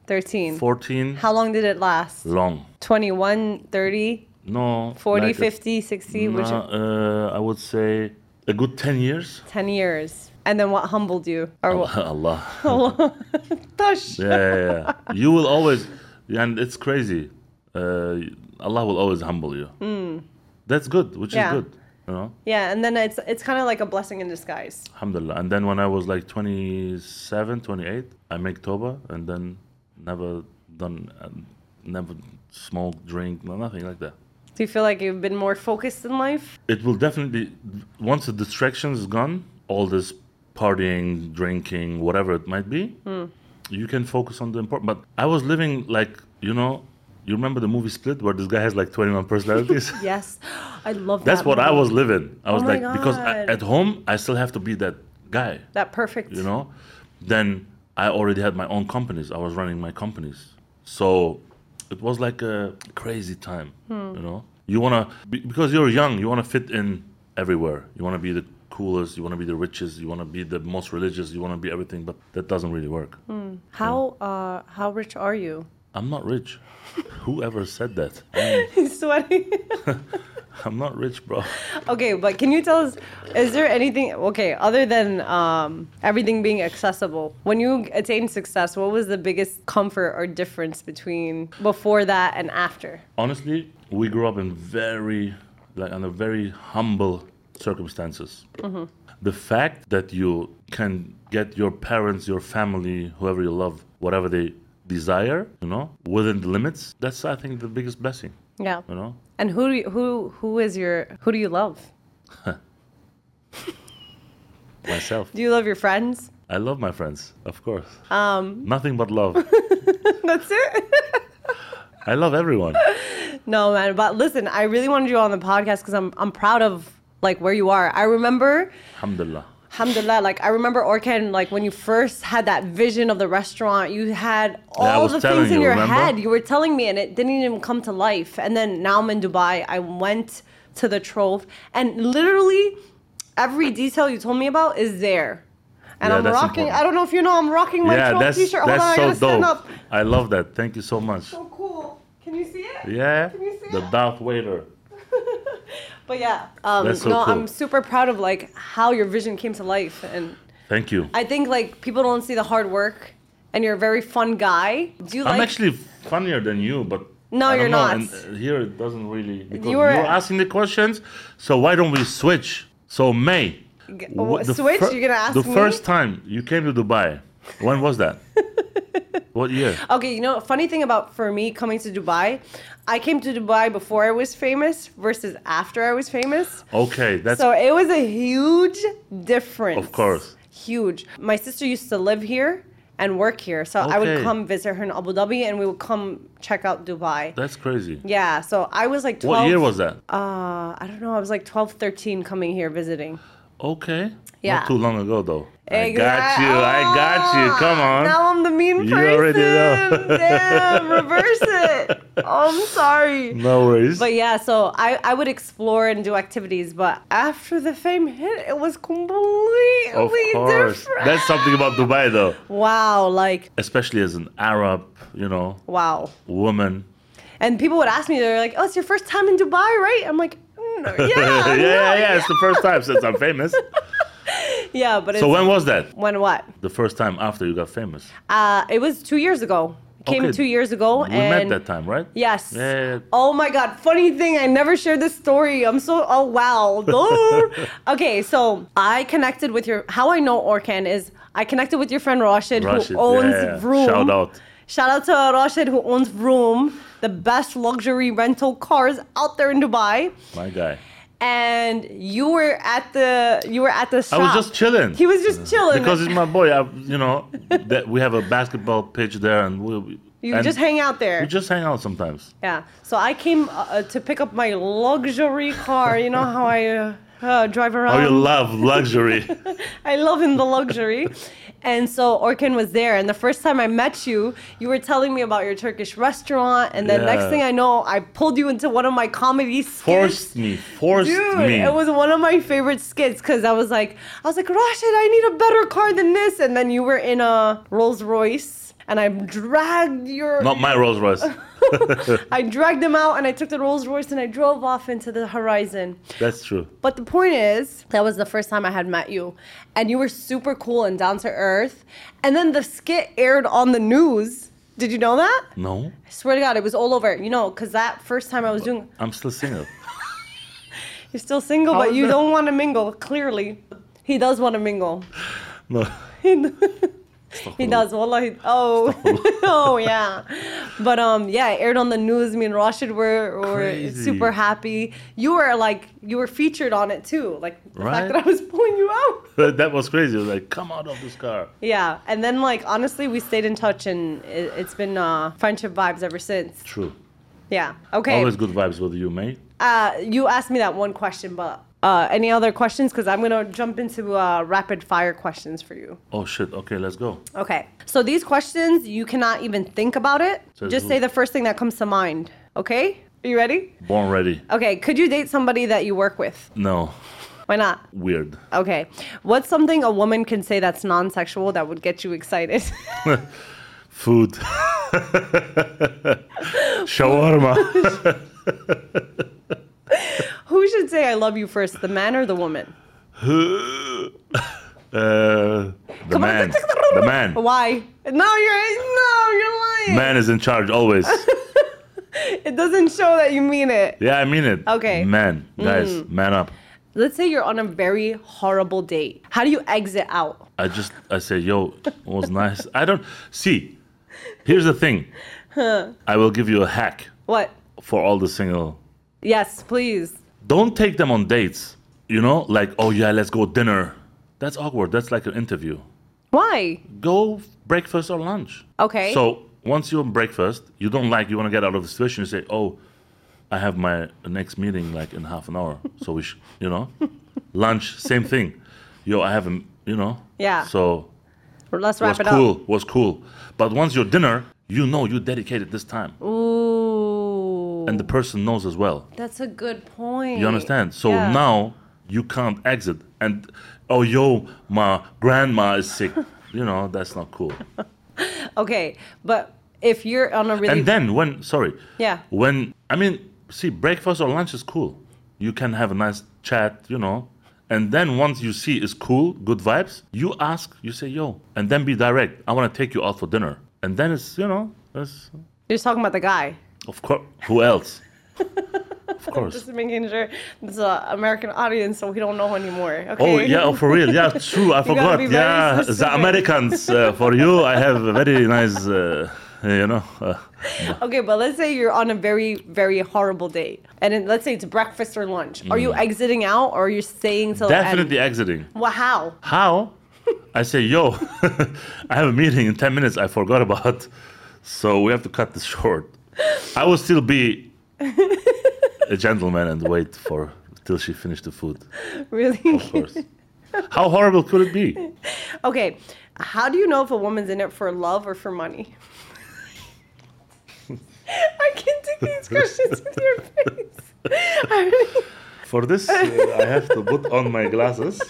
A: thirteen.
B: fourteen.
A: How long did it last?
B: Long.
A: twenty-one, thirty,
B: No.
A: forty,
B: like a-
A: fifty, sixty?
B: No,
A: Which
B: uh, I would say a good ten years.
A: ten years. And then what humbled you? Or what?
B: Allah.
A: Tush.
B: Yeah, yeah, yeah. You will always, and it's crazy. Uh, Allah will always humble you. That's good, which
A: Yeah.
B: is good. You know,
A: Yeah, and then it's it's kind of like a blessing in disguise.
B: alhamdulillah. And then when I was like twenty-seven, twenty-eight, I make Toba and then never done, uh, never smoked, drink, no, nothing like that.
A: Do you feel like you've been more focused in life?
B: It will definitely, once the distraction is gone, all this partying, drinking, whatever it might be, you can focus on the important. But I was living like, you know, you remember the movie Split where this guy has like twenty-one personalities?
A: Yes. I love that.
B: That's what I
A: movie.
B: was living. I was
A: Oh my
B: like, because I,
A: God.
B: at home, I still have to be that guy,
A: That perfect.
B: you know? Then I already had my own companies. I was running my companies. So it was like a crazy time,
A: Hmm.
B: you know? You want to, be, because you're young, you want to fit in everywhere. You want to be the coolest, you want to be the richest, you want to be the most religious, you want to be everything, but that doesn't really work.
A: How uh how rich are you?
B: I'm not rich. Whoever said that? I'm,
A: He's sweating.
B: I'm not rich, bro.
A: Okay, but can you tell us, is there anything, okay, other than um, everything being accessible, when you attained success, what was the biggest comfort or difference between before that and after?
B: Honestly, we grew up in very, like, under very humble circumstances. The fact that you can get your parents, your family, whoever you love, whatever they desire, you know, within the limits, that's, I think, the biggest blessing,
A: Yeah.
B: you know?
A: And who do you, who who is your who do you love?
B: Myself.
A: Do you love your friends?
B: I love my friends, of course. Um, Nothing but love.
A: That's it.
B: I love everyone.
A: No, man. But listen, I really wanted you on the podcast because I'm I'm proud of like where you are. I remember,
B: Alhamdulillah.
A: alhamdulillah, like I remember Orkan, like when you first had that vision of the restaurant, you had
B: I
A: all
B: was
A: the
B: telling
A: things in
B: you,
A: your
B: remember?
A: head. You were telling me, and it didn't even come to life. And then now I'm in Dubai. I went to the Trove, and literally every detail you told me about is there. And
B: Yeah,
A: I'm
B: that's
A: rocking.
B: important.
A: I don't know if you know, I'm rocking my
B: Yeah,
A: Trove
B: that's,
A: t-shirt. Hold
B: that's
A: on, I
B: so
A: gotta stand
B: dope.
A: up.
B: I love that. Thank you so much.
A: So cool. Can you see it?
B: Yeah,
A: Can you see
B: the
A: it?
B: Darth Vader.
A: But yeah, um,
B: That's so
A: no,
B: cool.
A: I'm super proud of like how your vision came to life, and
B: Thank you.
A: I think like people don't see the hard work, and you're a very fun guy. Do you
B: I'm
A: like?
B: actually funnier than you, but
A: No,
B: I
A: you're
B: don't know,
A: not.
B: And uh, here it doesn't really. Because
A: You
B: you
A: were-
B: were asking the questions, so why don't we switch? So May,
A: G-
B: wh- the
A: switch?
B: fir-
A: You're gonna ask
B: the
A: me?
B: first time you came to Dubai. When was that? What year?
A: Okay, you know, funny thing about for me coming to Dubai, I came to Dubai before I was famous versus after I was famous.
B: Okay, that's
A: So it was a huge difference.
B: Of course.
A: Huge. My sister used to live here and work here. So I would
B: Okay.
A: come visit her in Abu Dhabi and we would come check out Dubai.
B: that's crazy.
A: Yeah, so I was like twelve.
B: What year was that?
A: Uh, I don't know. I was like twelve, thirteen coming here visiting.
B: Okay.
A: Yeah.
B: Not too long ago though. I
A: Exact-
B: got you. I got you. Come on.
A: Now I'm the mean
B: You
A: person.
B: already know.
A: Damn, reverse it. Oh, I'm sorry.
B: No worries.
A: But yeah, so I, I would explore and do activities, but after the fame hit, it was completely
B: of course.
A: different.
B: That's something about Dubai though.
A: Wow, like,
B: Especially as an Arab, you know,
A: wow.
B: woman.
A: And people would ask me, they're like, oh, it's your first time in Dubai, right? I'm like, mm, yeah,
B: yeah,
A: no,
B: yeah, yeah. It's the first time since I'm famous.
A: yeah, but it's,
B: So when was that?
A: when what?
B: The first time after you got famous?
A: Uh, it was two years ago. Came
B: Okay.
A: two years ago.
B: We
A: and
B: met that time, right?
A: Yes.
B: Yeah.
A: Oh my God. Funny thing, I never shared this story. I'm so, oh wow. Duh. Okay, so I connected with your, how I know Orkan is I connected with your friend Rashid,
B: Rashid,
A: who owns
B: yeah.
A: Vroom.
B: Shout out.
A: Shout out to Rashid, who owns Vroom, the best luxury rental cars out there in Dubai.
B: My guy.
A: And you were at the, you were at the
B: I
A: shop.
B: was just chilling.
A: He was just chilling.
B: Because he's my boy. I, you know, that we have a basketball pitch there, and we.
A: you
B: and
A: just hang out there.
B: We just hang out sometimes.
A: Yeah. So I came uh, to pick up my luxury car. You know how I uh, uh, drive around.
B: Oh, you love luxury.
A: I love in the luxury. And so Orkan was there. And the first time I met you, you were telling me about your Turkish restaurant. And then
B: Yeah.
A: next thing I know, I pulled you into one of my comedy skits.
B: Forced me. Forced
A: Dude,
B: me.
A: it was one of my favorite skits because I was like, I was like, Rashid, I need a better car than this. And then you were in a Rolls Royce. and I dragged your...
B: Not my Rolls Royce.
A: I dragged him out and I took the Rolls Royce and I drove off into the horizon.
B: That's true.
A: But the point is, that was the first time I had met you. And you were super cool and down to earth. And then the skit aired on the news. Did you know that?
B: No.
A: I swear to God, it was all over. You know, because that first time I was doing...
B: I'm still single.
A: You're still single,
B: How
A: but
B: is
A: you
B: that?
A: don't want to mingle, clearly. He does want to mingle.
B: No.
A: He does. Wallahi. Oh, oh yeah. But um, yeah, it aired on the news. Me and Rashid were, were
B: Crazy.
A: super happy. You were like, you were featured on it too. Like the
B: Right.
A: fact that I was pulling you out.
B: That was crazy. I was like, come out of this car.
A: Yeah, and then like honestly, we stayed in touch, and it, it's been uh, friendship vibes ever since.
B: True.
A: Yeah. Okay.
B: Always good vibes with you, mate.
A: Uh, you asked me that one question, but uh, any other questions? Because I'm gonna jump into uh, rapid fire questions for you.
B: Oh, shit. Okay, let's go.
A: Okay. So these questions, you cannot even think about it.
B: Says
A: Just
B: who?
A: say the first thing that comes to mind. Okay? Are you ready?
B: Born ready.
A: Okay. Could you date somebody that you work with?
B: No.
A: Why not?
B: Weird.
A: Okay. What's something a woman can say that's non-sexual that would get you excited?
B: Food. Shawarma.
A: Who should say I love you first, the man or the woman?
B: uh, the man. The man.
A: Why? No, you're no, you're lying.
B: Man is in charge always.
A: It doesn't show that you mean it.
B: Yeah, I mean it.
A: Okay.
B: Man. Guys,
A: Mm.
B: man up.
A: Let's say you're on a very horrible date. How do you exit out?
B: I just, I say, yo, it was nice. I don't, see, here's the thing. I will give you a hack
A: What?
B: for all the single.
A: Yes, please.
B: Don't take them on dates, you know? Like, oh yeah, let's go dinner. That's awkward. That's like an interview.
A: Why?
B: Go breakfast or lunch.
A: Okay.
B: So once you're on breakfast, you don't like, you want to get out of the situation, you say, oh, I have my next meeting like in half an hour. So we, sh- you know, lunch, same thing. Yo, I have a, you know.
A: Yeah.
B: So
A: Let's
B: was
A: wrap it
B: cool,
A: up.
B: was cool. But once you're dinner, you know you dedicated this time.
A: Ooh.
B: And the person knows as well.
A: That's a good point.
B: You understand? So
A: Yeah.
B: now you can't exit. And, oh, yo, my grandma is sick. You know, that's not cool.
A: Okay, but if you're on a really
B: And then when, sorry.
A: Yeah.
B: When, I mean, see, breakfast or lunch is cool. You can have a nice chat, you know. And then once you see it's cool, good vibes, you ask, you say, yo, and then be direct. I want to take you out for dinner. And then it's, you know, it's,
A: you're just talking about the guy.
B: of course, who else? Of course.
A: Just making sure it's an American audience, so we don't know anymore. Okay.
B: Oh, yeah, oh, for real. Yeah, true. I forgot.
A: be very
B: Yeah, the
A: specific.
B: Americans. Uh, for you, I have a very nice, uh, you know. Uh,
A: Okay, but let's say you're on a very, very horrible date, and then let's say it's breakfast or lunch. Are you exiting out, or are you staying till
B: definitely
A: the end?
B: exiting.
A: Well, how?
B: How? I say, yo, I have a meeting in ten minutes I forgot about. So we have to cut this short. I will still be a gentleman and wait for till she finished the food.
A: Really?
B: Of course. How horrible could it be?
A: Okay. How do you know if a woman's in it for love or for money? I can't take these questions with your face. I really-
B: For this, uh, I have to put on my glasses.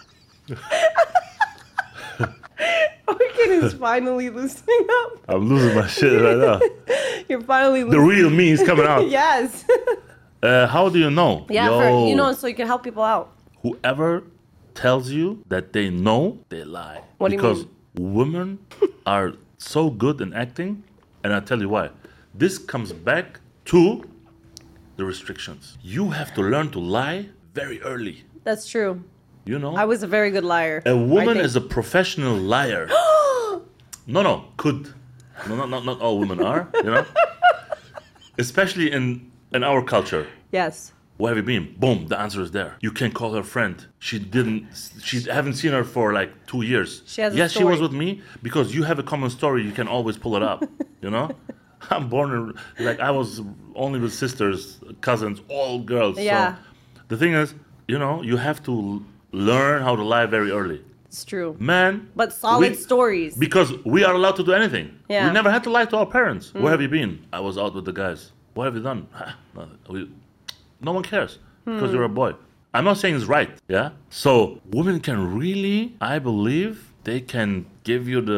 A: Orchid is finally loosening up.
B: I'm losing my shit right now.
A: You're finally
B: The
A: loosening
B: real me is coming out.
A: Yes.
B: Uh, how do you know?
A: Yeah,
B: Yo,
A: for, you know, so you can help people out.
B: whoever tells you that they know, they lie.
A: What do you
B: because
A: mean?
B: women are so good in acting, and I'll tell you why. This comes back to the restrictions. You have to learn to lie very early.
A: That's true.
B: You know?
A: I was a very good liar.
B: a
A: I
B: woman
A: think.
B: is a professional liar. no, no, could. No, not, not, not all women are, you know? Especially in, in our culture.
A: Yes.
B: Where have you been? Boom, the answer is there. You can call her friend. She didn't, she haven't seen her for like two years.
A: She has a
B: yes, she was
A: story.
B: with me because you have a common story. You can always pull it up, you know? I'm born, in, like I was only with sisters, cousins, all girls.
A: Yeah.
B: So the thing is, you know, you have to learn how to lie very early.
A: It's true.
B: Man.
A: But solid
B: we-
A: stories.
B: Because we are allowed to do anything.
A: Yeah.
B: We never had to lie to our parents. Where have you been? I was out with the guys. What have you done? "Ah, nothing." We- no one cares because you're a boy. I'm not saying it's right, yeah? So women can really, I believe, they can give you the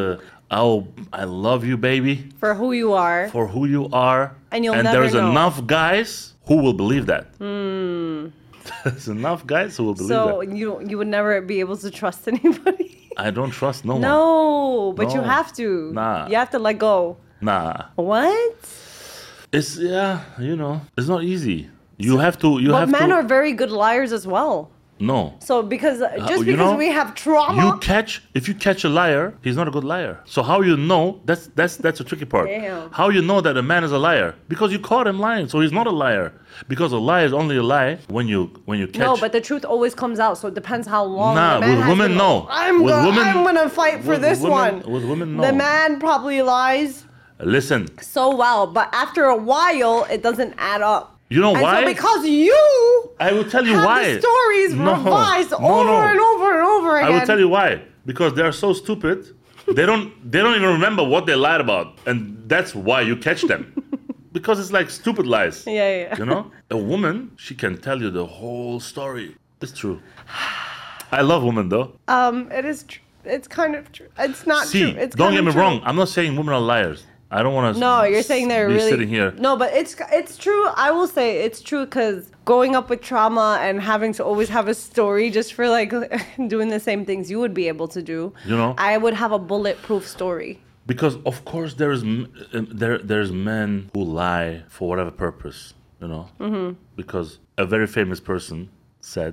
B: oh, I love you, baby,
A: For who you are.
B: for who you are.
A: And you'll
B: and
A: never
B: there's
A: know.
B: enough guys who will believe that. There's enough guys who will believe
A: So
B: that.
A: you you would never be able to trust anybody.
B: I don't trust no, one.
A: No, but you
B: No.
A: have to.
B: Nah.
A: You have to let go.
B: Nah.
A: What?
B: It's yeah, you know, it's not easy. You have to. You
A: But
B: have
A: men
B: to.
A: are very good liars as well.
B: No.
A: So because uh, just
B: you
A: because
B: know,
A: we have trauma.
B: You catch if you catch a liar, he's not a good liar. So how you know? That's that's that's a tricky part.
A: Damn.
B: How you know that a man is a liar? Because you caught him lying, so he's not a liar. Because a lie is only a lie when you when you catch.
A: No, but the truth always comes out. So it depends how long.
B: Nah,
A: the man
B: with
A: has
B: women,
A: been-
B: no.
A: I'm
B: With
A: gonna,
B: women-
A: I'm gonna fight for
B: with
A: this
B: women-
A: one.
B: with women,
A: The
B: no.
A: man probably lies
B: Listen,
A: so well, but after a while, it doesn't add up.
B: you know
A: And
B: why?
A: so because you
B: I will tell you
A: have
B: why.
A: the stories
B: No,
A: revised
B: no,
A: over
B: no.
A: and over and over again.
B: I will tell you why. Because they are so stupid. They don't. They don't even remember what they lied about, and that's why you catch them. Because it's like stupid lies.
A: Yeah, yeah, yeah.
B: You know, a woman, she can tell you the whole story. It's true. I love women though.
A: Um, it is. Tr- it's kind of true. It's not
B: See,
A: true. It's
B: don't
A: kind
B: get
A: of
B: me
A: true.
B: wrong. I'm not saying women are liars. I don't want to.
A: No, you're saying they're
B: be
A: really
B: sitting here.
A: No, but it's it's true. I will say it's true because growing up with trauma and having to always have a story just for like doing the same things you would be able to do.
B: You know?
A: I would have a bulletproof story.
B: Because of course there's m- um, there there's men who lie for whatever purpose, you know. Mm-hmm. Because a very famous person said,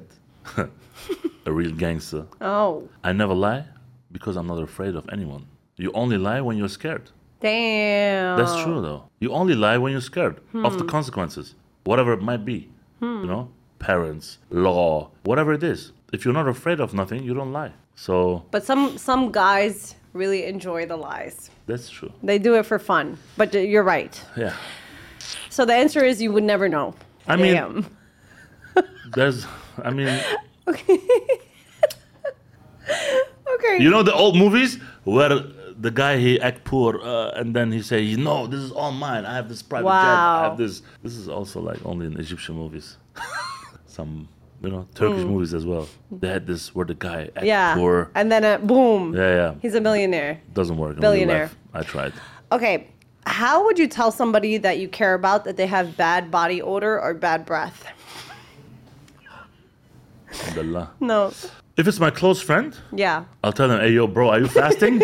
B: a real gangster,
A: Oh,
B: I never lie because I'm not afraid of anyone. You only lie when you're scared.
A: damn.
B: That's true though. You only lie when you're scared of
A: Hmm.
B: the consequences, whatever it might be. You know, parents, law, whatever it is. If you're not afraid of nothing, you don't lie. So
A: But some some guys really enjoy the lies.
B: that's true.
A: They do it for fun. But you're right.
B: Yeah.
A: So the answer is you would never know.
B: I mean,
A: Damn.
B: there's. I mean.
A: Okay.
B: You know the old movies where the guy he act poor uh, and then he say, you know, this is all mine. I have this private jet. I
A: Wow.
B: have this. This is also like only in Egyptian movies. Some, you know, Turkish movies as well. They had this where the guy act
A: Hmm. yeah.
B: poor.
A: And then uh, boom.
B: Yeah, yeah.
A: He's a millionaire.
B: Doesn't work. in real
A: Billionaire.
B: life. I tried.
A: Okay. How would you tell somebody that you care about that they have bad body odor or bad breath?
B: Alhamdulillah.
A: No.
B: If it's my close friend,
A: Yeah.
B: I'll tell them, hey, yo, bro, are you fasting?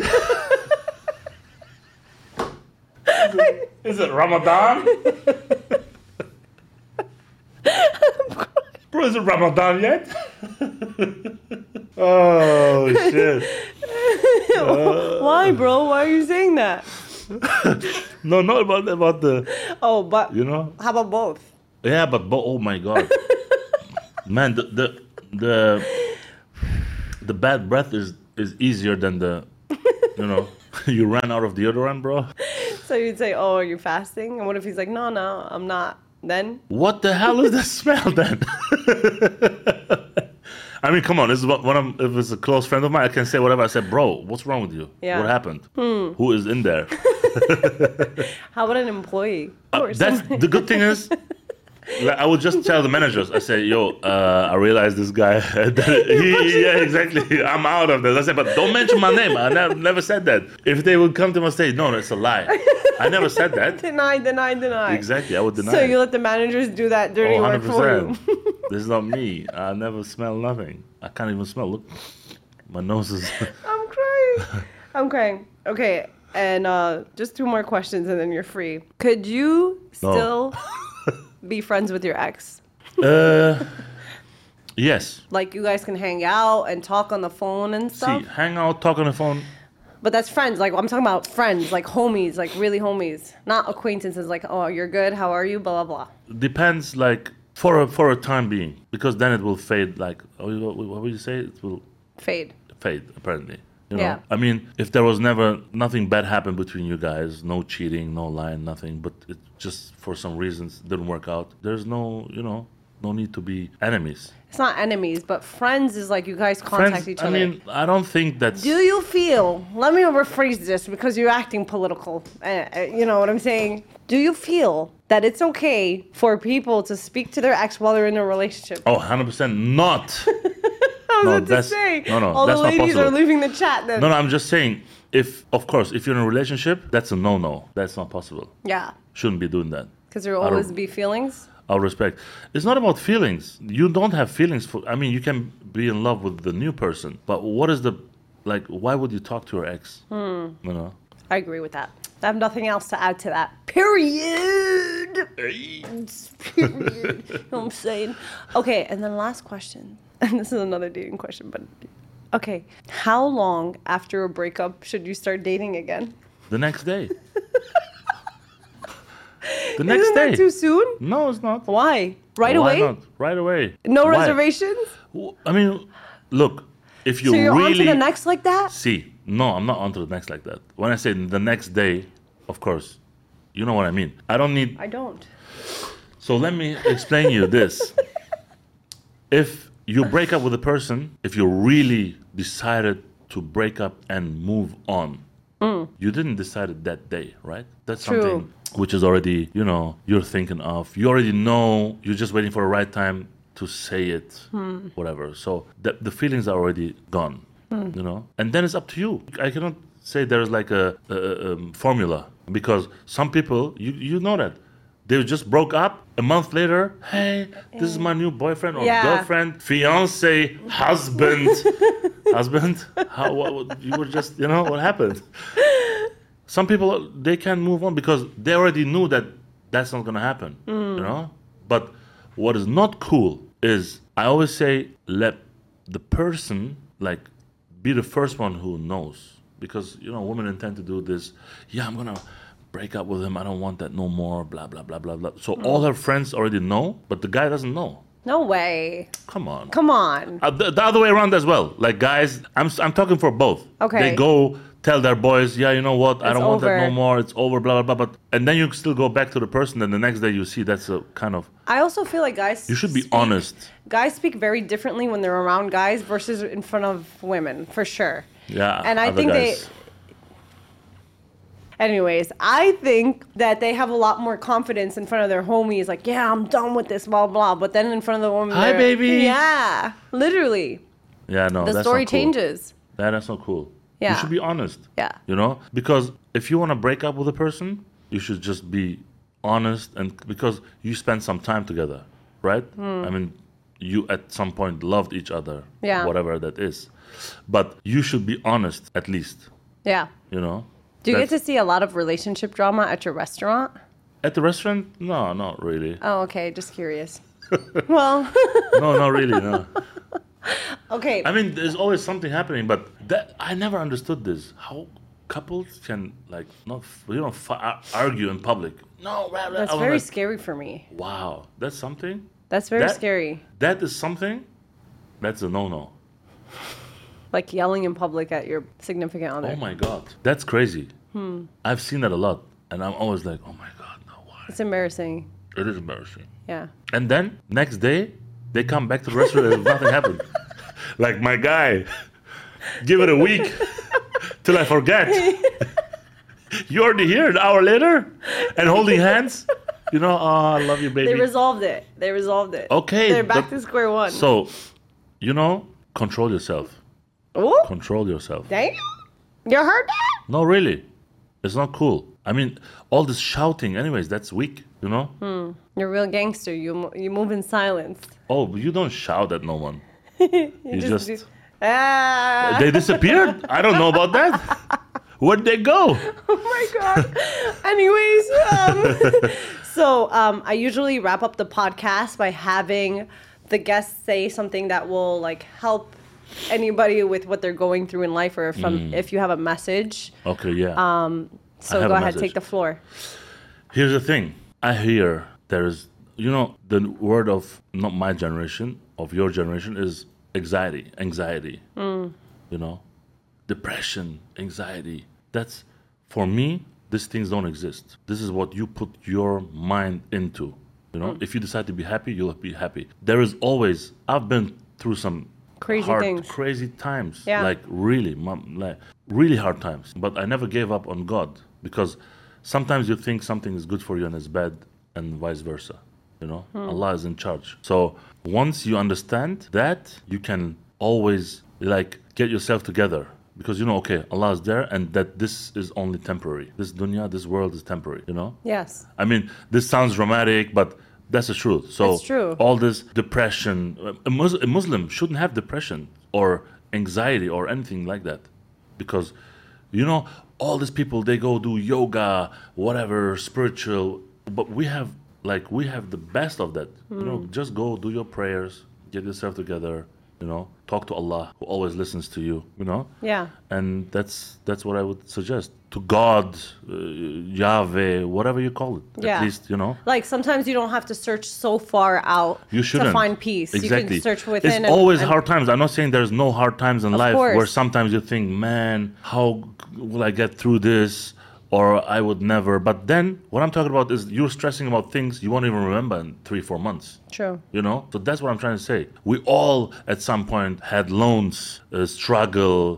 B: Is it Ramadan? Bro, is it Ramadan yet? Oh, shit.
A: Why, bro? Why are you saying that?
B: No, not about, about the,
A: Oh, but
B: you know?
A: how about both?
B: Yeah, but, but oh my God. Man, the, the, the, the bad breath is, is easier than the, you know, you ran out of deodorant, bro.
A: So you'd say, "Oh, are you fasting?" And what if he's like, "No, no, I'm not." Then
B: What the hell is that smell then? I mean, come on. This is what when I'm. If it's a close friend of mine, I can say whatever. I said, bro, what's wrong with you?
A: Yeah.
B: What happened? Who is in there?
A: how about an employee?
B: Uh,
A: Or
B: that's
A: something?
B: the good thing is. Like, I would just tell the managers. I say, yo, uh, I realize this guy. he, yeah, exactly. I'm out of this. I said, but don't mention my name. I never, never said that. If they would come to my stage, no, no, it's a lie. I never said that.
A: Deny, deny, deny.
B: Exactly, I would deny.
A: So
B: it.
A: you let the managers do that dirty
B: Oh,
A: work for you.
B: one hundred percent. This is not me. I never smell nothing. I can't even smell. Look, my nose is.
A: I'm crying. I'm crying. Okay, and uh, just two more questions and then you're free. Could you
B: No.
A: still be friends with your ex?
B: uh, yes.
A: Like you guys can hang out and talk on the phone and stuff?
B: See, hang out, talk on the phone.
A: But that's friends. Like I'm talking about friends, like homies, like really homies, not acquaintances. Like, oh, you're good. How are you? Blah blah blah.
B: Depends, like for a, for a time being, because then it will fade. Like, oh, what, what would you say? It will
A: Fade.
B: fade. Apparently, you know.
A: Yeah.
B: I mean, if there was never nothing bad happened between you guys, no cheating, no lying, nothing, but it just for some reasons didn't work out. There's no, you know, no need to be enemies.
A: It's not enemies, but friends is like you guys contact
B: Friends,
A: each
B: I
A: other.
B: mean, I don't think that's.
A: Do you feel? Let me rephrase this because you're acting political. Uh, uh, you know what I'm saying? Do you feel that it's okay for people to speak to their ex while they're in a relationship?
B: Oh, one hundred percent not.
A: was
B: no,
A: about to
B: that's
A: say.
B: no, no,
A: All
B: that's
A: the
B: not
A: ladies
B: possible.
A: are leaving the chat then.
B: No, no, I'm just saying. If of course, if you're in a relationship, that's a no-no. That's not possible.
A: Yeah,
B: Shouldn't be doing that.
A: because there will
B: Out of-
A: always be feelings.
B: Out of respect. It's not about feelings. You don't have feelings for. I mean, you can be in love with the new person, but what is the like? Why would you talk to your ex?
A: Hmm.
B: You know.
A: I agree with that. I have nothing else to add to that. Period. Period. You know what I'm saying? Okay, and then last question. And this is another dating question, but okay. How long after a breakup should you start dating again?
B: The next day. The next
A: Isn't
B: day.
A: that too soon?
B: No, it's not.
A: Why? Right
B: Why
A: away?
B: not? Right away.
A: No
B: Why?
A: reservations?
B: W- I mean, look, if you
A: So you're on
B: really
A: to the next like that?
B: see, no, I'm not on to the next like that. When I say the next day, of course, you know what I mean. I don't need.
A: I don't.
B: So let me explain you this. If you break up with a person, if you really decided to break up and move on, you didn't decide it that day, right? That's
A: Mm. True.
B: something which is already, you know, you're thinking of. You already know, you're just waiting for the right time to say it,
A: Hmm.
B: whatever. So the, the feelings are already gone,
A: Hmm.
B: you know? And then it's up to you. I cannot say there's like a, a um, formula because some people, you, you know that. They just broke up. A month later, hey, this is my new boyfriend or
A: Yeah.
B: girlfriend, fiance, husband. Husband? How, what, what- you were just, you know, what happened? Some people, they can't move on because they already knew that that's not going to happen, you know? But what is not cool is, I always say, let the person, like, be the first one who knows. Because, you know, women intend to do this, yeah, I'm going to break up with him, I don't want that no more, blah, blah, blah, blah, blah. So all her friends already know, but the guy doesn't know.
A: No way.
B: Come on.
A: Come on.
B: Uh, the, the other way around as well. Like guys, I'm I'm talking for both.
A: Okay.
B: They go tell their boys, yeah, you know what, I
A: It's
B: don't want that
A: over.
B: no more. It's over, blah blah blah. But and then you still go back to the person, and the next day you see that's a kind of.
A: I also feel like guys.
B: You should be
A: speak-
B: honest.
A: Guys speak very differently when they're around guys versus in front of women, for sure.
B: Yeah.
A: And I
B: other
A: think
B: guys.
A: they. Anyways, I think that they have a lot more confidence in front of their homies, like, yeah, I'm done with this, blah, blah. But then in front of the woman,
B: Hi,
A: they're-
B: baby.
A: Yeah, literally.
B: Yeah, no,
A: The
B: that's
A: story
B: not cool.
A: changes.
B: Yeah, that's not cool.
A: Yeah.
B: You should be honest.
A: Yeah.
B: You know, because if you want to break up with a person, you should just be honest, and because you spend some time together, right? I mean, you at some point loved each other,
A: Yeah.
B: whatever that is. But you should be honest at least,
A: Yeah.
B: you know.
A: Do you get
B: That's-
A: to see a lot of relationship drama at your restaurant?
B: at the restaurant? No, not really.
A: Oh, okay. Just curious. Well,
B: No, not really. No.
A: okay.
B: I mean, there's always something happening, but that I never understood this. How couples can like not you know f- argue in public? No, blah, blah.
A: That's
B: I was
A: very
B: like,
A: scary for me.
B: wow, that's something.
A: That's very
B: That-
A: scary.
B: That is something. That's a no-no.
A: Like yelling in public at your significant other.
B: Oh my god, that's crazy. I've seen that a lot, and I'm always like, oh my god, no, why?
A: It's embarrassing.
B: It is embarrassing.
A: Yeah.
B: And then next day, they come back to the restaurant and nothing happened. Like my guy, give it a week till I forget. You're already here an hour later, and holding hands. You know, oh, I love you, baby.
A: They resolved it. They resolved it.
B: Okay,
A: They're back
B: but-
A: to square one.
B: So, you know, control yourself.
A: Ooh,
B: Control yourself.
A: damn. You heard that?
B: No, really. It's not cool. I mean, all this shouting, anyways, that's weak, you know?
A: You're a real gangster. You mo- you move in silence.
B: Oh, but you don't shout at no one. You, just.
A: do- Ah.
B: They disappeared? I don't know about that. Where'd they go?
A: Oh my god. Anyways, um, so um, I usually wrap up the podcast by having the guests say something that will like help anybody with what they're going through in life, or from if you have a message.
B: Okay, yeah.
A: So
B: have
A: go
B: a
A: ahead,
B: message.
A: take the floor.
B: Here's the thing. I hear there's, you know, the word of not my generation, of your generation is anxiety, anxiety. You know, depression, anxiety. That's, for me, these things don't exist. This is what you put your mind into. You know, if you decide to be happy, you'll be happy. There is always, I've been through some
A: Crazy
B: hard,
A: things.
B: crazy times.
A: Yeah.
B: Like really, mom, like really hard times. But I never gave up on God, because sometimes you think something is good for you and it's bad, and vice versa. You know, Allah is in charge. So once you understand that, you can always like get yourself together. Because you know, okay, Allah is there, and that this is only temporary. This dunya, this world is temporary, you know?
A: Yes.
B: I mean, this sounds dramatic, but that's the truth. So
A: It's true.
B: all this depression, a, Mus- a Muslim shouldn't have depression or anxiety or anything like that. Because, you know, all these people, they go do yoga, whatever, spiritual, but we have, like, we have the best of that.
A: Mm.
B: You know, just go do your prayers, get yourself together, you know, talk to Allah, who always listens to you, you know?
A: Yeah.
B: And that's that's what I would suggest. To God, uh, Yahweh, whatever you call it.
A: Yeah.
B: At least, you know?
A: Like sometimes you don't have to search so far out
B: You shouldn't.
A: to find peace.
B: Exactly.
A: You can search within.
B: It's
A: and-
B: always
A: and-
B: hard times. I'm not saying there's no hard times in
A: Of
B: life
A: course.
B: where sometimes you think, man, how will I get through this? Or I would never. But then what I'm talking about is you're stressing about things you won't even remember in three, four months.
A: True.
B: You know? So that's what I'm trying to say. We all, at some point, had loans, uh, struggle,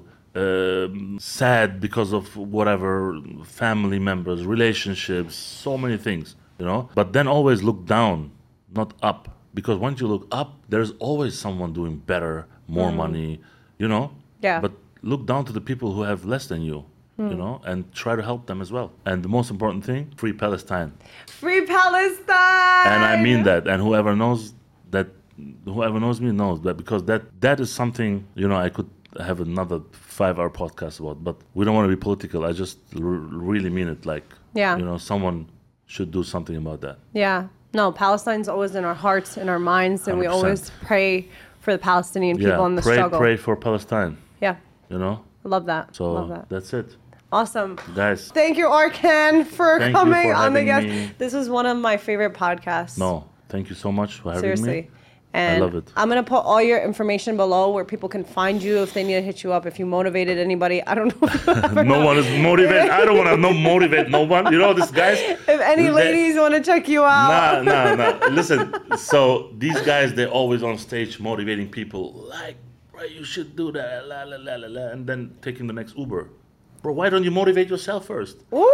B: um sad because of whatever, family members, relationships, so many things, you know? But then always look down, not up. Because once you look up, there's always someone doing better, more money, you know?
A: Yeah.
B: But look down to the people who have less than you. You know, and try to help them as well. And the most important thing, free Palestine.
A: Free Palestine.
B: And I mean that. And whoever knows that, whoever knows me knows that, because that that is something, you know, I could have another five-hour podcast about. But we don't want to be political. I just r- really mean it. Like,
A: Yeah.
B: you know, someone should do something about that.
A: Yeah. No, Palestine's always in our hearts, in our minds, and we
B: one hundred percent.
A: always pray for the Palestinian
B: Yeah,
A: people in the
B: pray,
A: struggle.
B: pray for Palestine.
A: Yeah.
B: You know.
A: I love that.
B: So
A: love that.
B: that's it,
A: Awesome.
B: guys.
A: Thank you, Arkan, for
B: Thank you
A: coming
B: for
A: on the
B: having
A: guest.
B: me.
A: This is one of my favorite podcasts.
B: No, thank you so much for having
A: Seriously.
B: me.
A: And
B: love it.
A: I'm gonna put all your information below where people can find you if they need to hit you up. If you motivated anybody, I don't know. If you ever
B: No one is motivated. I don't want to no motivate no one. You know, this guys.
A: If any
B: they-
A: ladies want to check you out.
B: Nah, nah, nah. Listen, so these guys, they're always on stage motivating people. Like, right, you should do that, la, la, la, la, la, and then taking the next Uber. Bro, why don't you motivate yourself first?
A: Ooh.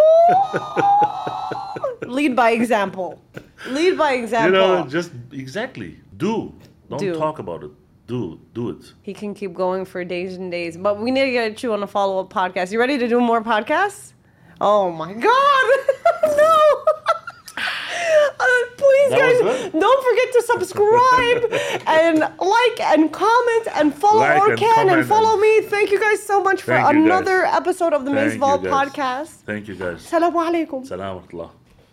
A: Lead by example. Lead by
B: You
A: example.
B: know, just exactly. Do. Don't
A: Do.
B: talk about it. Do. Do it.
A: He can keep going for days and days, but we need to get you on a follow-up podcast. You ready to do more podcasts? Oh my God! No! Uh, please,
B: That
A: guys,
B: was good.
A: don't forget to subscribe and like and comment and follow
B: Like and
A: Arkan and,
B: comment
A: follow
B: and-
A: me. Thank you guys so much for
B: Thank you, guys.
A: another episode of the Maze
B: Thank you,
A: Vault
B: guys.
A: podcast.
B: Thank you, guys.
A: Assalamu alaikum.
B: Salam wa rahmatullah.